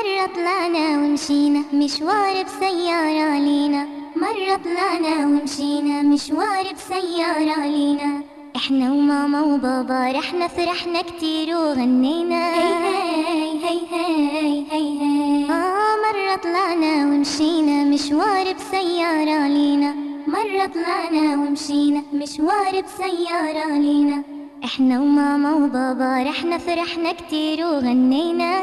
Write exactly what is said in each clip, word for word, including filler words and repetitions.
مرة طلعنا ومشينا مشوار بسيارة لينا، مرة طلعنا ومشينا مشوار بسيارة لينا، احنا وماما وبابا رحنا فرحنا كتير وغنينا هي هي هي هي هي. آه مرة طلعنا ومشينا مشوار بسيارة لينا، مرة طلعنا ومشينا مشوار بسيارة لينا، احنا وماما وبابا رحنا فرحنا كتير وغنينا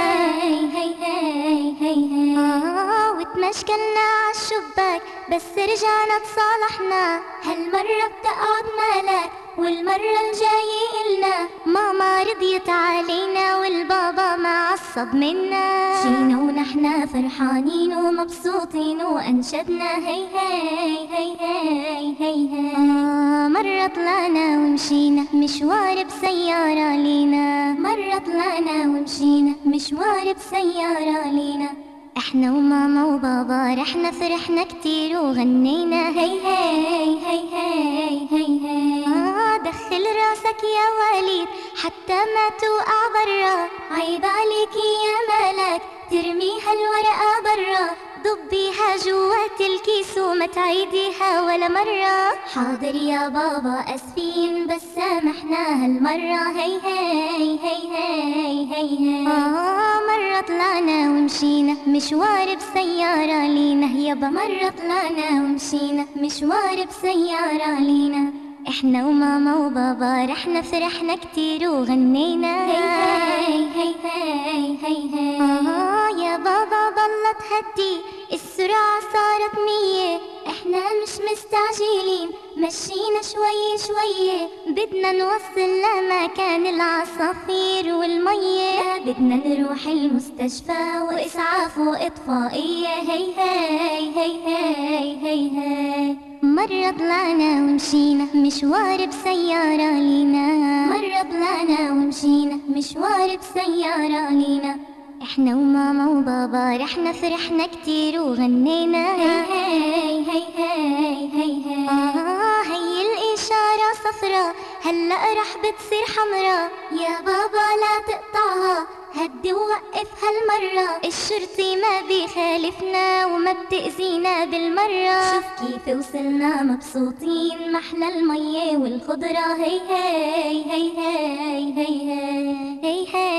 هي هي هي هي هي. آه وتمشكلنا عالشباك بس رجعنا تصالحنا، هالمرة بتقعد مالك والمرة الجاية إلنا، ماما رضيت علينا والبابا ما عصب منا، مشينا ونحنا فرحانين ومبسوطين وأنشدنا هي هي هي هي هي هي. آه مرة طلعنا ومشينا مشوار بسيارة لينا، مرة طلعنا ومشينا مشوار بسيارة لينا، احنا وماما وبابا رحنا فرحنا كتير وغنينا هي هي هي هي هي هي. آه دخل راسك يا وليد حتى ما توقع برا، عيب عليكي يا مالك ترمي هالورقة برا، ضبيها جوات الكيس وما تعيديها ولا مرة. حاضر يا بابا اسفين بس سامحنا هالمرة هي هي هي هي هي هي. آه مرة طلعنا ومشينا مشوار بسيارة لينا يابا، مرة طلعنا ومشينا مشوار بسيارة لينا، احنا وماما وبابا رحنا فرحنا كتير وغنينا هي هي هي هي هي هي. آه يا بابا ضلت هدي السرعة صارت مية، احنا مش مستعجلين مشينا شوي شوي، بدنا نوصل لمكان العصافير والمية، بدنا نروح المستشفى وإسعاف وإطفائية هي هي هي هي هي هي. مرة طلعنا ومشينا مشوار بسيارة لينا، مرة طلعنا ومشينا مشوار بسيارة لينا، احنا وماما وبابا رحنا فرحنا كتير وغنينا هي هي هي هي هي هي. آه هي الإشارة صفرا هلأ رح بتصير حمرا، يا بابا لا تقطعها هدي ووقف هالمرة، الشرطي ما بيخالفنا وما بتأذينا بالمرة، شوف كيف وصلنا مبسوطين محلى المية والخضرة هي هي هي هي هي هي هي هي.